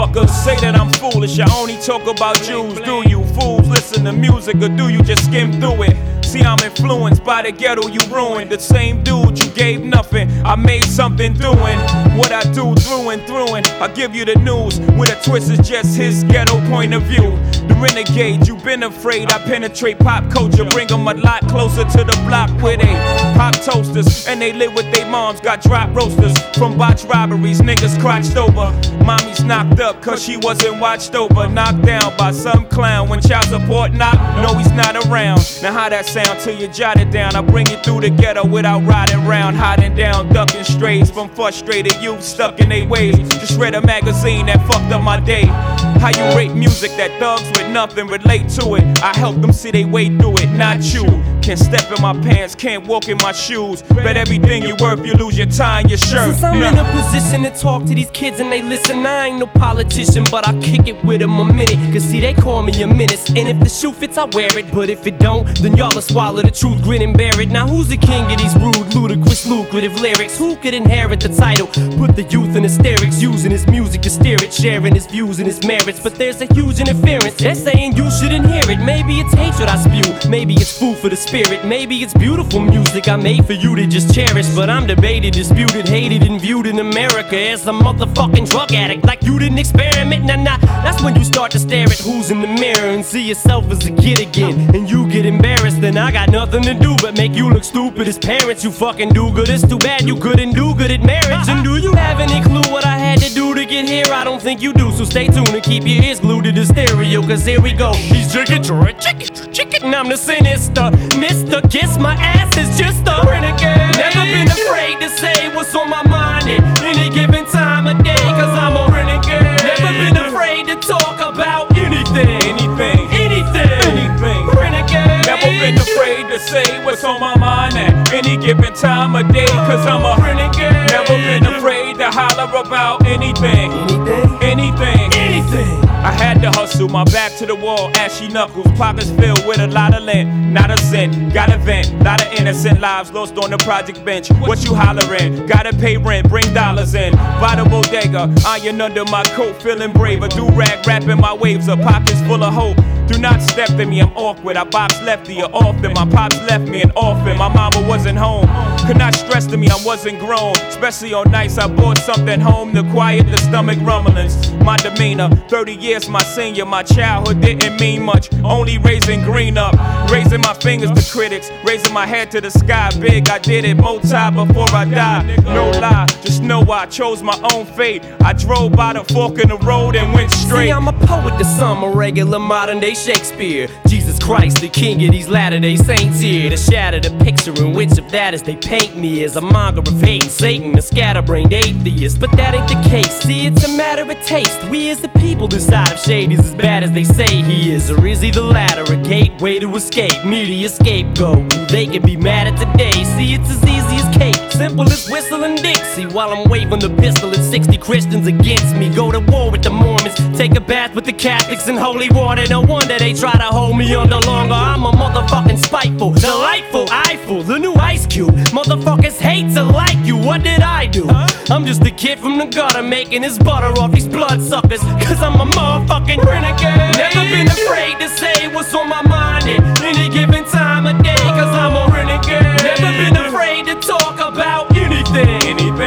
motherfuckers say that I'm foolish. I only talk about Jews. Do you fools listen to music or do you just skim through it? See, I'm influenced by the ghetto you ruined. The same dude you gave nothing, I made something doing what I do through and through. And I give you the news with a twist, is just his ghetto point of view. The renegade, you've been afraid. I penetrate pop culture, bring them a lot closer to the block where they pop toasters and they live with their moms. Got drop roasters from botch robberies, niggas crotched over. Mommy's knocked up cause she wasn't watched over. Knocked down by some clown when child support knock. No, he's not around. Now how that sound till you jot it down? I bring you through the ghetto without riding round, hiding down, ducking strays from frustrated youth stuck in their ways. Just read a magazine that fucked up my day. How you rate music that thugs with nothing relate to it? I help them see they way through it, not you. Can't step in my pants, can't walk in my shoes. Bet everything you worth, you lose your tie and your shirt. Since I'm in a position to talk to these kids and they listen, I ain't no politician, but I kick it with them a minute. Cause see, they call me a menace, and if the shoe fits, I wear it. But if it don't, then y'all will swallow the truth, grin and bear it. Now who's the king of these rude, ludicrous, lucrative lyrics? Who could inherit the title? Put the youth in hysterics, using his music to steer it, sharing his views and his merits. But there's a huge interference, they're saying you shouldn't hear it. Maybe it's hatred I spew, maybe it's food for the spirit. Maybe it's beautiful music I made for you to just cherish. But I'm debated, disputed, hated, and viewed in America as a motherfucking drug addict. Like you didn't experiment, nah. That's when you start to stare at who's in the mirror and see yourself as a kid again. And you get embarrassed, then I got nothing to do but make you look stupid as parents. You fucking do good, it's too bad you couldn't do good at marriage. And do you have any clue what I had to do to get here? I don't think you do, so stay tuned and keep your ears glued to the stereo. Cause here we go. He's chicken, and I'm the sinister Mr. Kiss my ass is just a renegade. Never been afraid to say what's on my mind at any given time of day. Cause I'm a renegade. Never been afraid to talk about anything. Renegade. Never been afraid to say what's on my mind at any given time of day. Cause I'm a renegade. Never been afraid to holler about anything. I had to hustle, my back to the wall, ashy knuckles, pockets filled with a lot of lint, not a cent, got a vent, lot of innocent lives lost on the project bench. What you hollering? Gotta pay rent, bring dollars in. By the bodega, iron under my coat, feeling braver. Do-rag wrapping my waves up, pockets full of hope. Do not step to me, I'm awkward. I box lefty or often. My pops left me an orphan. My mama wasn't home. Could not stress to me, I wasn't grown. Especially on nights I brought something home to quiet the stomach rumblings. My demeanor, 30 years my senior. My childhood didn't mean much, only raising green up. Raising my fingers to critics, raising my head to the sky. Big, I did it multi before I died. No lie, just know I chose my own fate. I drove by the fork in the road and went straight. See, I'm a poet to some, a regular modern day Shakespeare. Jesus Christ, the king of these latter-day saints here, to shatter the picture in which of that as they paint me as a monger of hate and Satan, a scatterbrained atheist. But that ain't the case, see, it's a matter of taste. We as the people decide if Shade is as bad as they say he is, or is he the latter, a gateway to escape, media scapegoat. They can be mad at today, see, it's as easy as cake, simple as whistling Dixie, while I'm waving the pistol at 60 Christians against me. Go to war with the Mormons, take a bath with the Catholics in holy water. No wonder they try to hold me under longer. I'm a motherfucking spiteful, delightful, eyeful, the new Ice Cube. Motherfuckers hate to like you, what did I do? I'm just a kid from the gutter making his butter off these bloodsuckers. Cause I'm a motherfucking renegade. Never been afraid to say what's on my mind at any given time of day. Cause I'm a renegade. Never been afraid to talk about anything.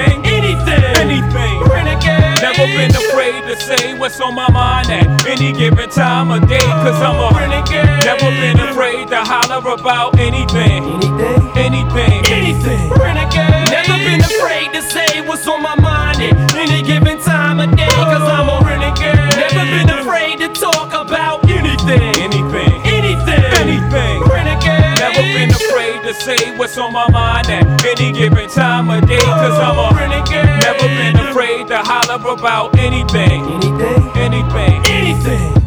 Renegade. Never been afraid to say what's on my mind at any given time of day. Cause I'm a renegade. Never been afraid to holler about anything. Renegade. Never been afraid to say what's on my mind at any given time of day. Cause I'm a renegade. Never been afraid to talk about anything. Renegade. Never been afraid to say what's on my mind at any given time of day. Cause I'm a renegade. Never been afraid to holler about anything.